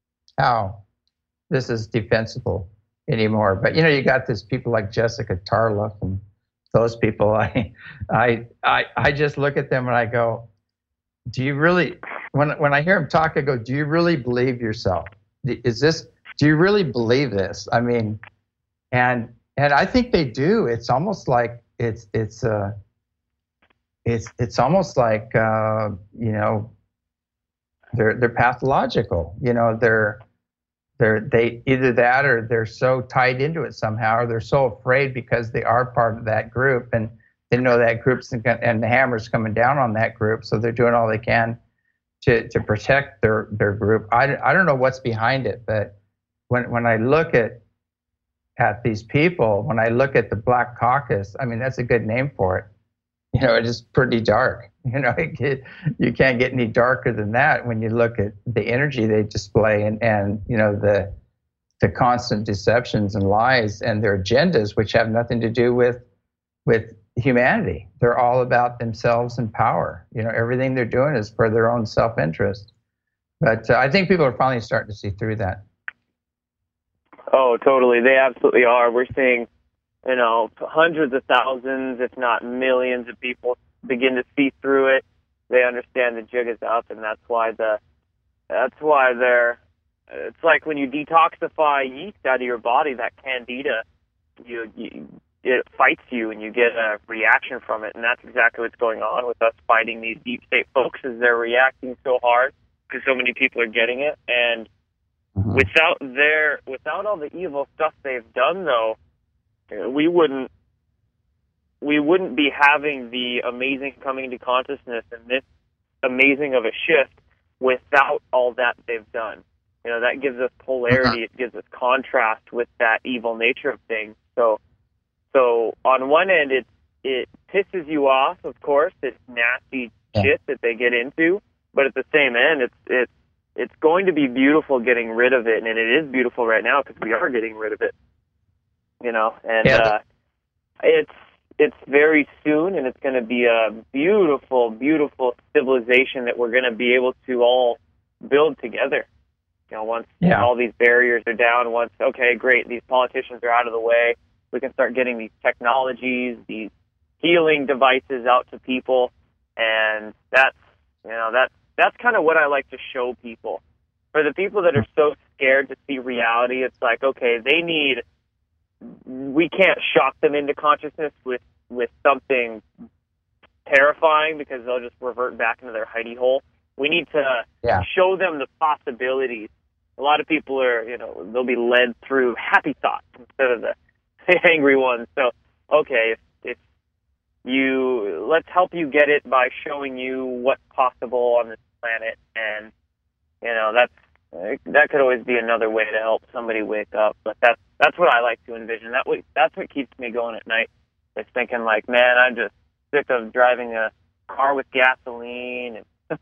how this is defensible anymore. But you know, you got this people like Jessica Tarlov and those people. I, I, I, I just look at them and I go, do you really? When when I hear them talk, I go, do you really believe yourself? Is this? Do you really believe this? I mean, and. And I think they do. It's almost like it's it's uh, it's it's almost like uh, you know, they're they're pathological. You know, they're they're they either that or they're so tied into it somehow, or they're so afraid because they are part of that group and they know that group's and the hammer's coming down on that group, so they're doing all they can to to protect their their group. I I don't know what's behind it, but when when I look at at these people, when I look at the Black Caucus, I mean, that's a good name for it. You know, it is pretty dark. You know, it get, you can't get any darker than that when you look at the energy they display and, and you know, the the constant deceptions and lies and their agendas, which have nothing to do with with humanity. They're all about themselves and power. You know, everything they're doing is for their own self-interest. But uh, I think people are finally starting to see through that. Oh, totally. They absolutely are. We're seeing, you know, hundreds of thousands, if not millions of people begin to see through it. They understand the jig is up, and that's why the, that's why they're, it's like when you detoxify yeast out of your body, that candida, you, you it fights you and you get a reaction from it. And that's exactly what's going on with us fighting these deep state folks, is they're reacting so hard because so many people are getting it. And Without their, without all the evil stuff they've done, though, we wouldn't, we wouldn't be having the amazing coming to consciousness and this amazing of a shift without all that they've done. You know, that gives us polarity. It gives us contrast with that evil nature of things. So, so on one end, it it pisses you off. Of course, it's nasty yeah. shit that they get into, but at the same end, it's it's. It's going to be beautiful getting rid of it, and it is beautiful right now because we are getting rid of it. You know, and yeah. uh, it's it's very soon, and it's going to be a beautiful, beautiful civilization that we're going to be able to all build together. You know, once yeah. all these barriers are down, once okay, great, these politicians are out of the way, we can start getting these technologies, these healing devices out to people, and that's you know that's. That's kind of what I like to show people. For the people that are so scared to see reality, it's like, okay, they need, we can't shock them into consciousness with, with something terrifying because they'll just revert back into their hidey hole. We need to yeah. show them the possibilities. A lot of people are, you know, they'll be led through happy thoughts instead of the angry ones. So, okay, if, if you let's help you get it by showing you what's possible on this planet, and you know that's that could always be another way to help somebody wake up. But that's that's what I like to envision. That way, that's what keeps me going at night. Is thinking like, man, I'm just sick of driving a car with gasoline and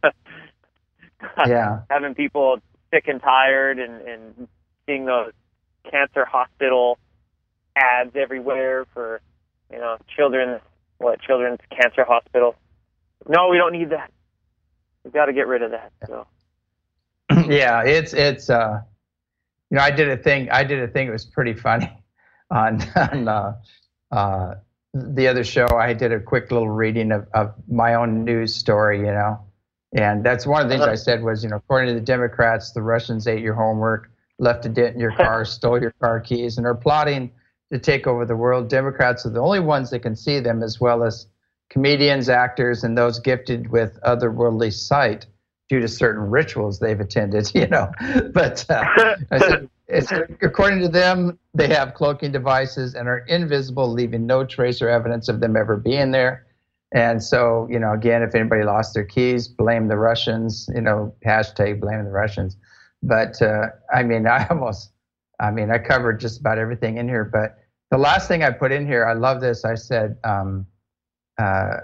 yeah. having people sick and tired, and, and seeing those cancer hospital ads everywhere for, you know, children, what, children's cancer hospital. No, we don't need that. We've got to get rid of that. So. Yeah, it's, it's, uh, you know, I did a thing, I did a thing, it was pretty funny on, on, uh, uh, the other show. I did a quick little reading of, of my own news story, you know, and that's one of the things I said was, you know, according to the Democrats, the Russians ate your homework, left a dent in your car, stole your car keys, and are plotting to take over the world. Democrats are the only ones that can see them, as well as comedians, actors, and those gifted with otherworldly sight due to certain rituals they've attended, you know. But uh, I said, it's, according to them, they have cloaking devices and are invisible, leaving no trace or evidence of them ever being there. And so, you know, again, if anybody lost their keys, blame the Russians, you know, hashtag blame the Russians. But, uh, I mean, I almost, I mean, I covered just about everything in here. But the last thing I put in here, I love this. I said, um, uh,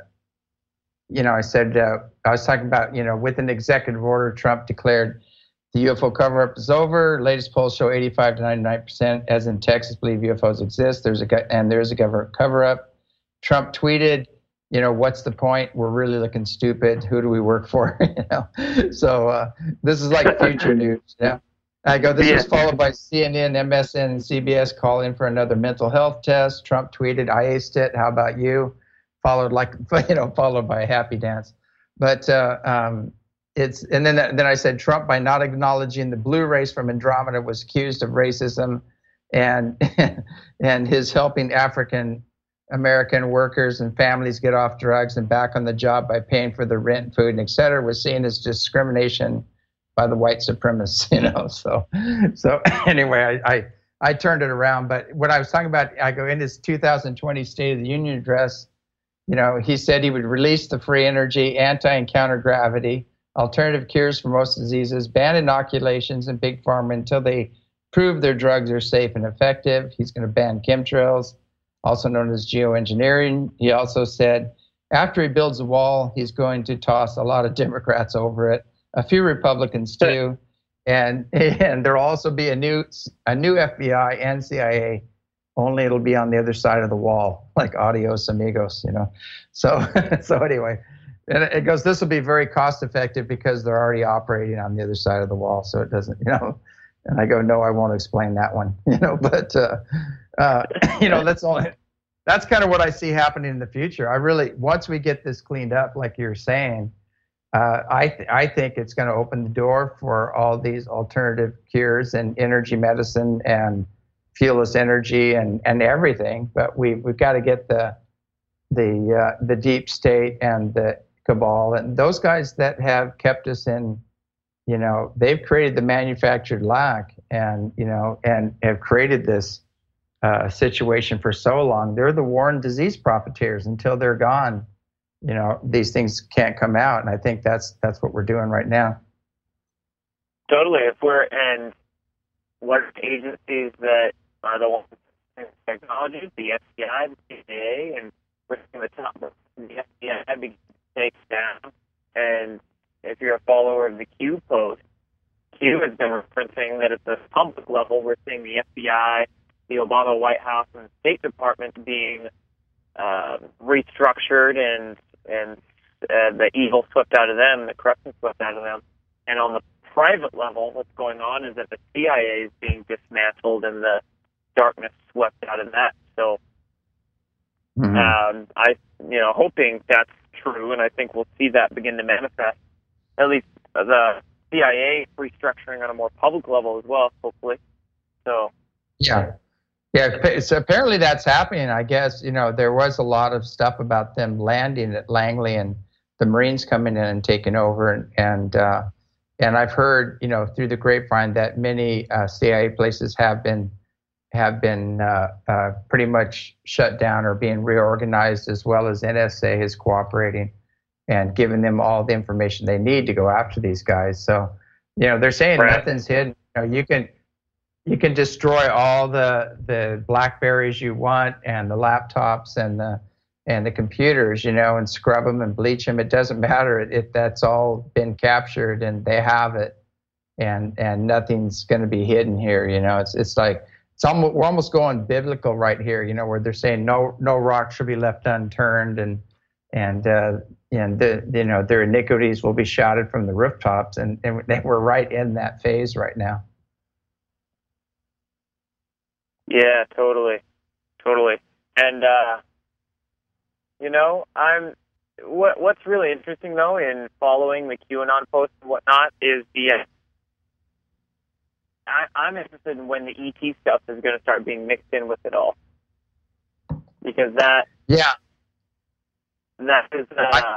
you know, I said, uh, I was talking about, you know, with an executive order, Trump declared the U F O cover-up is over. Latest polls show eighty-five to ninety-nine percent, as in Texas, believe U F Os exist. There's a and there's a government cover-up. Trump tweeted, you know, what's the point? We're really looking stupid. Who do we work for? you know, so uh, this is like future news. Yeah, I go. This yeah. was followed by C N N, M S N, and C B S calling for another mental health test. Trump tweeted, "I aced it. How about you?" Followed like you know, followed by a happy dance. But uh, um, it's and then then I said Trump, by not acknowledging the blue race from Andromeda, was accused of racism, and and his helping African American workers and families get off drugs and back on the job by paying for the rent, food, and et cetera, was seen as discrimination by the white supremacists, you know. So, so anyway, I, I, I turned it around. But what I was talking about, I go in his two thousand twenty State of the Union address, you know, he said he would release the free energy, anti and counter gravity, alternative cures for most diseases, ban inoculations and big pharma until they prove their drugs are safe and effective. He's going to ban chemtrails, also known as geoengineering. He also said after he builds a wall, he's going to toss a lot of Democrats over it, a few Republicans too, and and there'll also be a new a new F B I and C I A. Only it'll be on the other side of the wall, like adios amigos, you know. So so anyway, and it goes. This will be very cost effective because they're already operating on the other side of the wall, so it doesn't, you know. And I go, no, I won't explain that one, you know. But uh, uh, you know, that's only that's kind of what I see happening in the future. I really, once we get this cleaned up, like you're saying, uh, I th- I think it's going to open the door for all these alternative cures and energy medicine and fuelless energy and, and everything. But we we've got to get the the uh, the deep state and the cabal and those guys that have kept us in. You know, they've created the manufactured lack and, you know, and have created this uh, situation for so long. They're the war and disease profiteers. Until they're gone, you know, these things can't come out. And I think that's that's what we're doing right now. Totally. If we're, and what agencies that are the ones in technology, the F B I, the C I A, and we're seeing the top of the F B I being taken down. And if you're a follower of the Q post, Q has been referencing that at the public level, we're seeing the F B I, the Obama White House, and the State Department being uh, restructured and and uh, the evil swept out of them, the corruption swept out of them. And on the private level, what's going on is that the C I A is being dismantled and the darkness swept out of that. So mm-hmm. um, I, you know, hoping that's true, and I think we'll see that begin to manifest. At least the C I A restructuring on a more public level as well, hopefully. So, yeah, yeah. So apparently that's happening. I guess, you know, there was a lot of stuff about them landing at Langley and the Marines coming in and taking over, and and uh, and I've heard, you know, through the grapevine that many uh, C I A places have been have been uh, uh, pretty much shut down or being reorganized, as well as N S A is cooperating and giving them all the information they need to go after these guys. So, you know, they're saying right. nothing's hidden. You know, you can you can destroy all the the Blackberries you want and the laptops and the and the computers, you know, and scrub them and bleach them. It doesn't matter if that's all been captured and they have it, and and nothing's going to be hidden here. You know, it's it's like it's almost, we're almost going biblical right here. You know, where they're saying no no rock should be left unturned, and and uh, and the you know their iniquities will be shouted from the rooftops, and and we're right in that phase right now. Yeah, totally, totally, and. uh You know, I'm. What What's really interesting though in following the QAnon posts and whatnot is the. Uh, I, I'm interested in when the E T stuff is going to start being mixed in with it all, because that. Yeah. That is. Uh, I,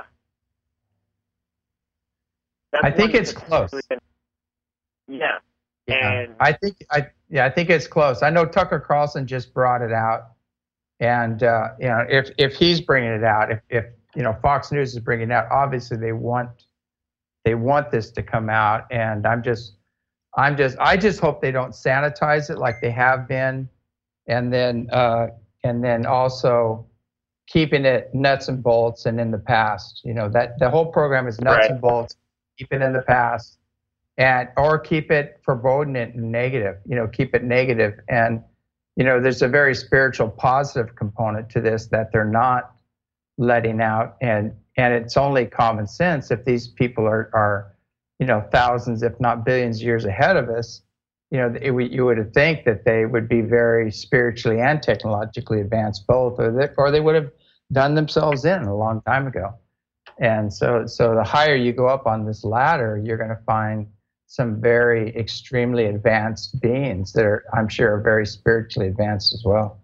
I think it's close. Been, yeah. yeah. And I think I yeah I think it's close. I know Tucker Carlson just brought it out. And uh, you know, if if he's bringing it out, if if you know Fox News is bringing it out, obviously they want they want this to come out. And I'm just I'm just I just hope they don't sanitize it like they have been, and then uh, and then also keeping it nuts and bolts and in the past. You know, that the whole program is nuts right. and bolts. Keep it in the past, and or keep it foreboding it and negative. You know, keep it negative and. You know, there's a very spiritual positive component to this that they're not letting out. And and it's only common sense if these people are, are you know, thousands, if not billions of years ahead of us, you know, it, you would think that they would be very spiritually and technologically advanced both, or they, or they would have done themselves in a long time ago. And so, so the higher you go up on this ladder, you're going to find some very extremely advanced beings that are, I'm sure, are very spiritually advanced as well.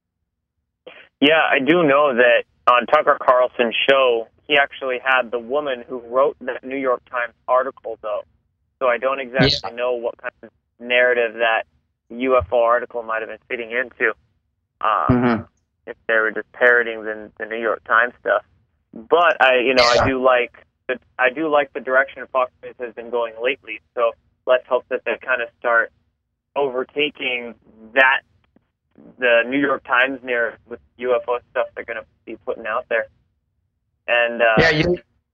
Yeah, I do know that on Tucker Carlson's show, he actually had the woman who wrote that New York Times article, though. So I don't exactly yeah. know what kind of narrative that U F O article might have been fitting into. Um, mm-hmm. If they were just parroting the, the New York Times stuff. But I, you know, yeah. I do like. I do like the direction Fox News has been going lately, so let's hope that they kind of start overtaking that, the New York Times narrative with U F O stuff they're going to be putting out there. And uh, yeah, you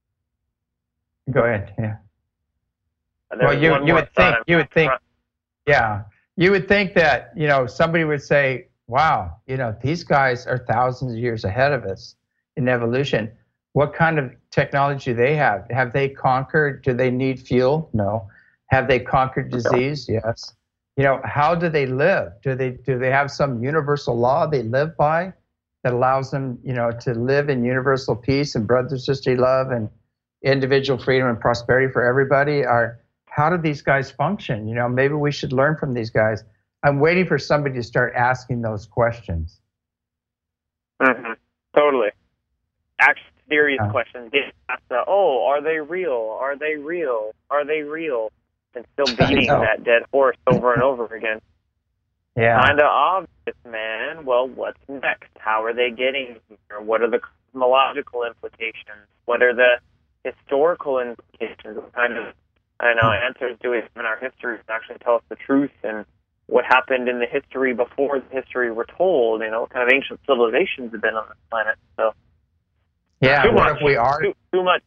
go ahead. Yeah. Well, you you would think you would think, yeah, you would think that you know somebody would say, "Wow, you know these guys are thousands of years ahead of us in evolution. What kind of technology do they have? Have they conquered? Do they need fuel? No. Have they conquered disease? Yes. You know, how do they live? Do they do they have some universal law they live by that allows them, you know, to live in universal peace and brother sisterly love and individual freedom and prosperity for everybody? Or how do these guys function? You know, maybe we should learn from these guys. I'm waiting for somebody to start asking those questions. Mm-hmm. Totally. Actually. Serious yeah. questions. The, oh, are they real? Are they real? Are they real? And still beating that dead horse over and over again. Yeah. Kind of obvious, man. Well, what's next? How are they getting here? What are the cosmological implications? What are the historical implications? What kind of, I know, answers do we have in our history to actually tell us the truth and what happened in the history before the history we're told? You know, what kind of ancient civilizations have been on this planet? So. Yeah, too what much. if we are too, too much?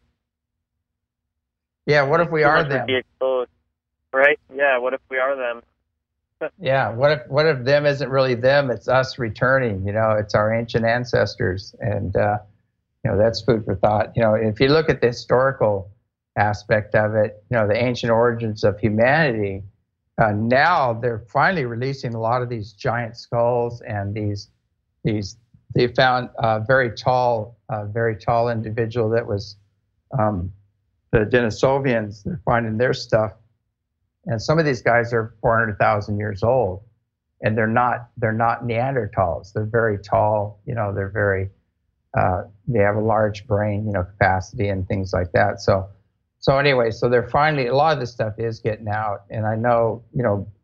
Yeah, what if we too are much them? Be exposed, right? Yeah, what if we are them? Yeah, what if what if them isn't really them? It's us returning. You know, it's our ancient ancestors, and uh, you know that's food for thought. You know, if you look at the historical aspect of it, you know, the ancient origins of humanity. Uh, now they're finally releasing a lot of these giant skulls and these these. They found a very tall, uh, very tall individual that was um, the Denisovians. They're finding their stuff, and some of these guys are four hundred thousand years old, and they're not they're not Neanderthals. They're very tall. You know, they're very uh, they have a large brain, you know, capacity and things like that. So, so anyway, so they're finally a lot of this stuff is getting out, and I know, you know,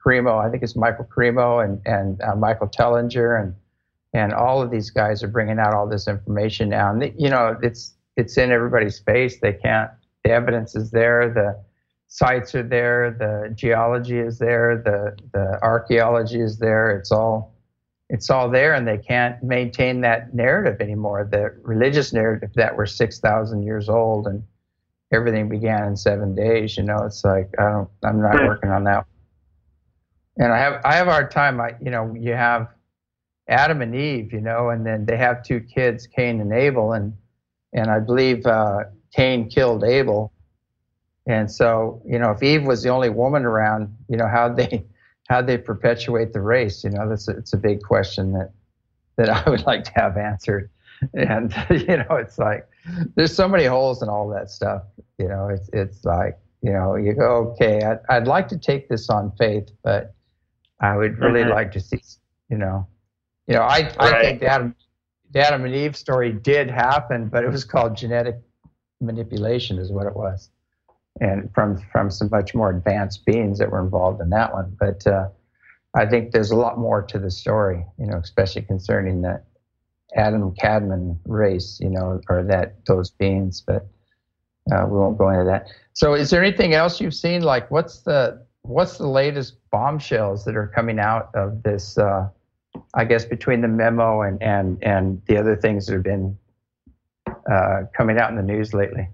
Cremo, I think it's Michael Cremo and and uh, Michael Tellinger and and all of these guys are bringing out all this information now. And you know, it's it's in everybody's face. They can't. The evidence is there. The sites are there. The geology is there. The the archaeology is there. It's all it's all there, and they can't maintain that narrative anymore. The religious narrative that we're six thousand years old and everything began in seven days. You know, it's like I don't. I'm not working on that. And I have I have a hard time. I you know you have Adam and Eve, you know, and then they have two kids, Cain and Abel, and and I believe uh, Cain killed Abel. And so, you know, if Eve was the only woman around, you know, how'd they, how'd they perpetuate the race? You know, that's a, it's a big question that, that I would like to have answered. And, you know, it's like, there's so many holes in all that stuff. You know, it's, it's like, you know, you go, okay, I'd, I'd like to take this on faith, but I would really mm-hmm. like to see, you know, you know, I, I right. think the Adam, the Adam and Eve story did happen, but it was called genetic manipulation is what it was. And from from some much more advanced beings that were involved in that one. But uh, I think there's a lot more to the story, you know, especially concerning the Adam Cadman race, you know, or that those beings. But uh, we won't go into that. So, is there anything else you've seen? Like, what's the what's the latest bombshells that are coming out of this? Uh, I guess between the memo and and and the other things that have been uh, coming out in the news lately.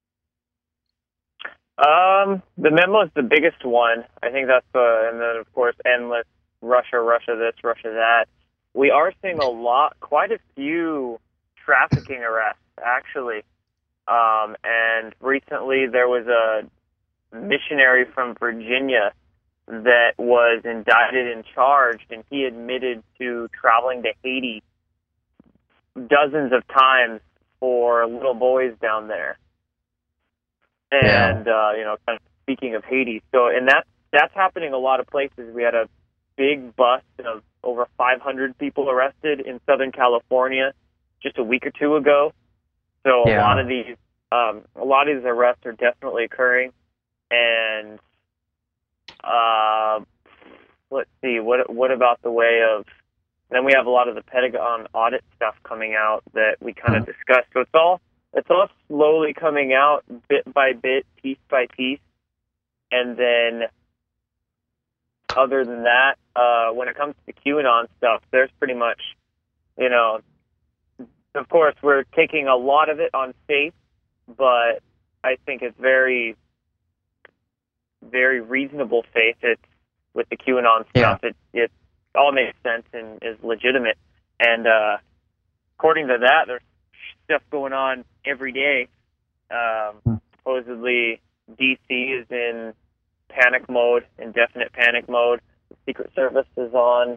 Um, the memo is the biggest one. I think that's the, and then of course, endless Russia, Russia this, Russia that. We are seeing a lot, quite a few trafficking arrests, actually. Um, and recently there was a missionary from Virginia that was indicted and charged, and he admitted to traveling to Haiti dozens of times for little boys down there. And, yeah. uh, you know, kind of speaking of Haiti, so, and that, that's happening a lot of places. We had a big bust of over five hundred people arrested in Southern California just a week or two ago. So yeah. a lot of these, um, a lot of these arrests are definitely occurring. And, uh, let's see, what, what about the way of, then we have a lot of the Pentagon audit stuff coming out that we kind of discussed. So it's all, It's all slowly coming out bit by bit, piece by piece. And then other than that, uh, when it comes to QAnon stuff, there's pretty much, you know, of course, we're taking a lot of it on faith, but I think it's very, very reasonable faith. It's with the QAnon stuff. Yeah. It, it all makes sense and is legitimate. And uh, according to that, there's stuff going on every day. Um, supposedly, D C is in panic mode, indefinite panic mode. The Secret Service is on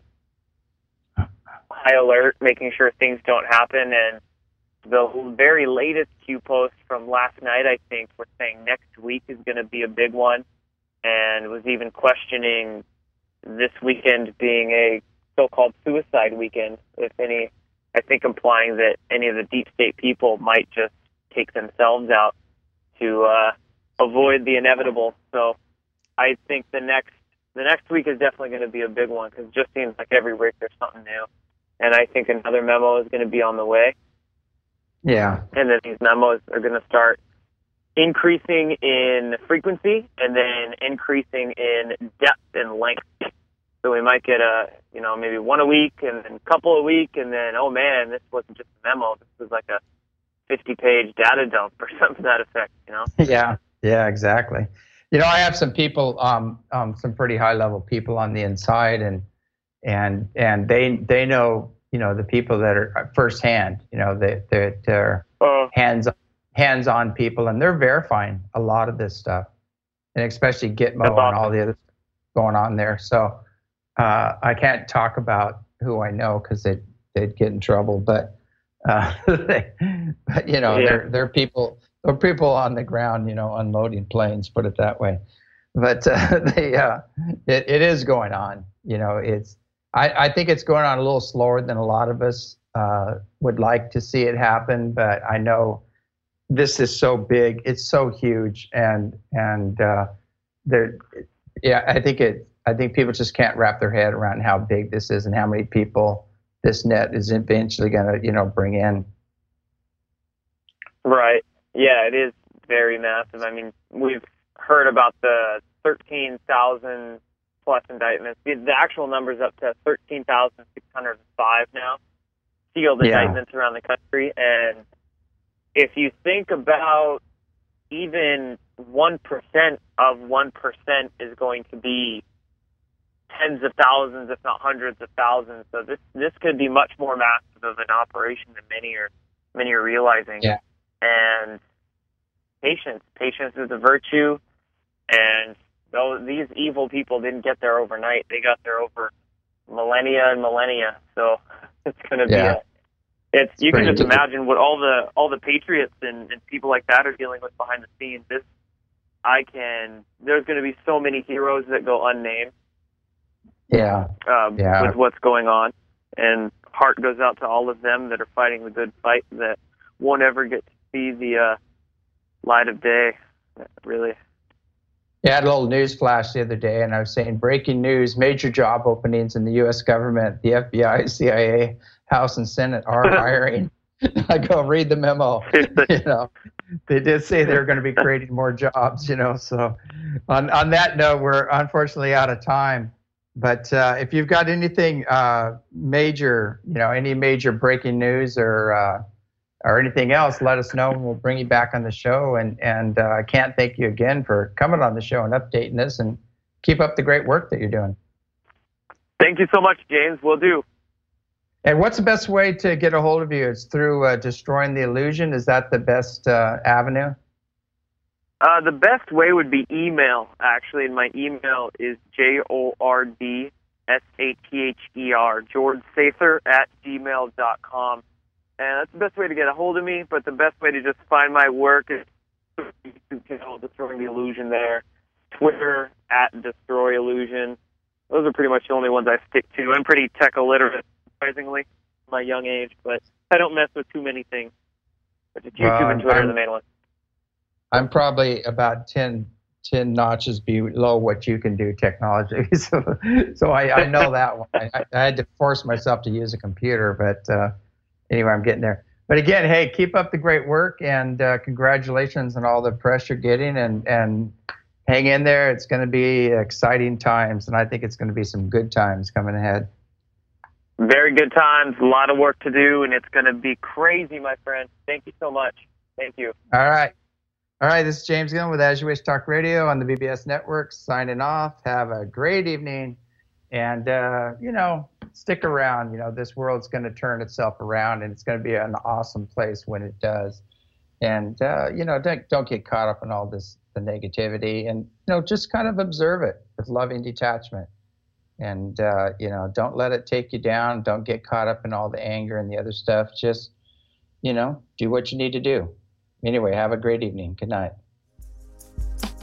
high alert, making sure things don't happen. And the very latest Q post from last night, I think, was saying next week is going to be a big one, and was even questioning this weekend being a so-called suicide weekend, if any. I think implying that any of the deep state people might just take themselves out to uh, avoid the inevitable. So I think the next the next week is definitely going to be a big one, because it just seems like every week there's something new. And I think another memo is going to be on the way. Yeah. And then these memos are going to start increasing in frequency and then increasing in depth and length. So we might get a, you know, maybe one a week and then a couple a week, and then, oh man, this wasn't just a memo. This was like a fifty-page data dump or something to that effect, you know? Yeah, yeah, exactly. You know, I have some people, um, um, some pretty high-level people on the inside, and and and they they know, you know, the people that are firsthand, you know, that that they're uh, hands hands-on people, and they're verifying a lot of this stuff, and especially Gitmo awesome. And all the other stuff going on there. So. Uh, I can't talk about who I know because they they'd get in trouble, but uh, they, but you know, yeah. they're they're people they're people on the ground, you know, unloading planes. Put it that way. But uh, they uh, it it is going on. You know, it's I, I think it's going on a little slower than a lot of us uh, would like to see it happen. But I know this is so big, it's so huge, and and uh, there, yeah, I think it. I think people just can't wrap their head around how big this is and how many people this net is eventually going to, you know, bring in. Right. Yeah, it is very massive. I mean, we've heard about the thirteen thousand plus indictments. The, the actual number's up to thirteen thousand six hundred five now, sealed Yeah. indictments around the country. And if you think about even one percent of one percent is going to be tens of thousands, if not hundreds of thousands. So this this could be much more massive of an operation than many are many are realizing. Yeah. And patience, patience is a virtue. And though these evil people didn't get there overnight, they got there over millennia and millennia. So it's going to be Yeah. a, it's, It's you can pretty just deep. imagine what all the all the patriots and, and people like that are dealing with behind the scenes. This I can. There's going to be so many heroes that go unnamed. Yeah. Um, Yeah. With what's going on, and heart goes out to all of them that are fighting the good fight that won't ever get to see the uh, light of day. Really. Yeah, I had a little news flash the other day, and I was saying breaking news: major job openings in the U S government, the F B I, C I A, House and Senate are hiring. I go read the memo. You know, they did say they were going to be creating more jobs. You know, so on on that note, we're unfortunately out of time. But uh, if you've got anything uh, major, you know, any major breaking news or uh, or anything else, let us know, and we'll bring you back on the show. And and uh, I can't thank you again for coming on the show and updating us, and keep up the great work that you're doing. Thank you so much, James. Will do. And what's the best way to get a hold of you? It's through uh, Destroying the Illusion. Is that the best uh, avenue? Uh, the best way would be email, actually, and my email is J O R D S A T H E R, George Sather at gmail dot com. And that's the best way to get a hold of me, but the best way to just find my work is YouTube channel, Destroying the Illusion there, Twitter, at Destroy Illusion. Those are pretty much the only ones I stick to. I'm pretty tech illiterate, surprisingly, at my young age, but I don't mess with too many things. But just YouTube Well, and Twitter I'm- are the main ones. I'm probably about ten, ten notches below what you can do technology. So, so I, I know that one. I, I had to force myself to use a computer, but uh, anyway, I'm getting there. But again, hey, keep up the great work, and uh, congratulations on all the press you're getting, and, and hang in there. It's going to be exciting times, and I think it's going to be some good times coming ahead. Very good times, a lot of work to do, and it's going to be crazy, my friend. Thank you so much. Thank you. All right. All right, this is James Gillen with As You Wish Talk Radio on the B B S Network, signing off. Have a great evening, and, uh, you know, stick around. You know, this world's going to turn itself around, and it's going to be an awesome place when it does. And, uh, you know, don't, don't get caught up in all this, the negativity, and, you know, just kind of observe it with loving detachment. And, uh, you know, don't let it take you down. Don't get caught up in all the anger and the other stuff. Just, you know, do what you need to do. Anyway, have a great evening. Good night.